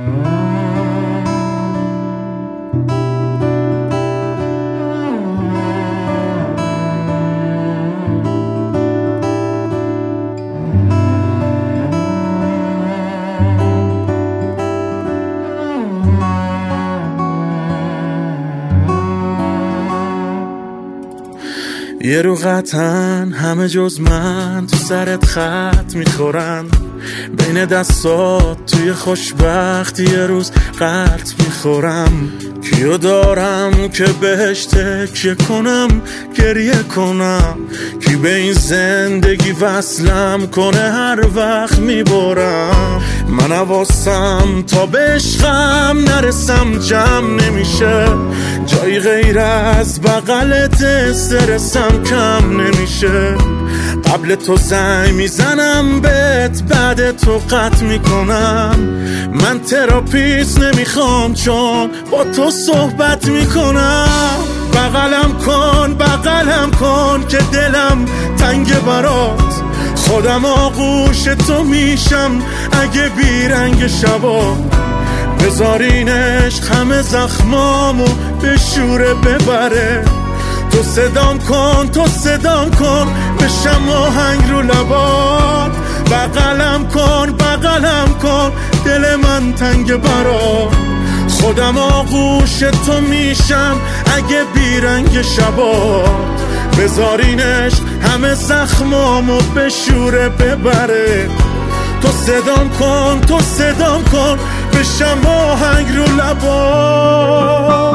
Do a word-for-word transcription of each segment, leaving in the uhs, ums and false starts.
یه رو قطعن همه جز من تو سرت خط میخورن، بین دستات توی خوشبختی یه روز قلط میخورم. کیو دارم که بهش تکیه کنم گریه کنم، کی به این زندگی وصلم کنه هر وقت میبرم. من حواسم تا به عشقم نرسم جمع نمیشه، جایی غیر از بغلت استرسم کم نمیشه. قبل تو زنگ میزنم بهت بعد تو قطع میکنم. من تراپیست نمیخوام چون با تو صحبت میکنم. بغلم کن بغلم کن که دلم تنگ برات، خودم آغوش تو میشم اگه بیرنگ شبا. بذارین عشق همه زخمامو به شوره ببره. تو صدام کن تو صدام کن بشم آهنگ رو لبات. بغلم کن بغلم کن دل من تنگ برات، خودم آغوش تو میشم اگه بیرنگ شبات. بذارین عشق همه زخمامو به شوره ببره. تو صدام کن تو صدام کن بشم آهنگ رو لبات.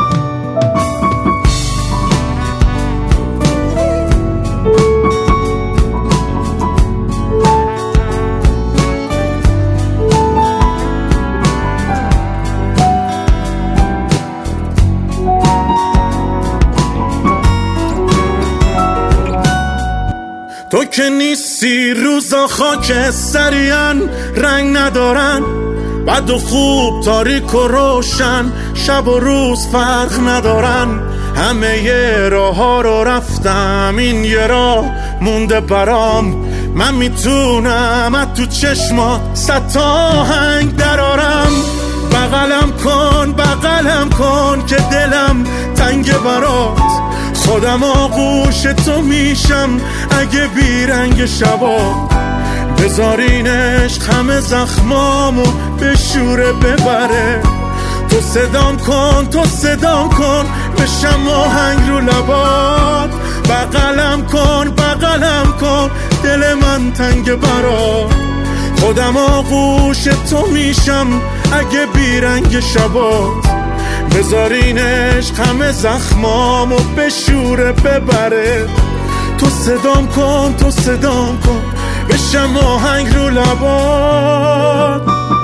تو که نیستی روزا خاک سریعن رنگ ندارن، بد و خوب تاریک و روشن شب و روز فرق ندارن. همه یه راه ها رو رفتم این یه راه مونده برام. من میتونم از تو چشما صد تا آهنگ درارم. بغلم کن بغلم کن که دلم تنگ برات، خودم آغوش تو میشم اگه بیرنگ شبا. بذارین عشق همه زخمامو به شوره ببره. تو صدام کن تو صدام کن بشم آهنگ رو لبات. بغلم کن بغلم کن دل من تنگ برات، خودم آغوش تو میشم اگه بیرنگ شبات. بذارین عشق همه زخمامو به شوره ببره. تو صدام کن تو صدام کن بشم آهنگ رو لبات.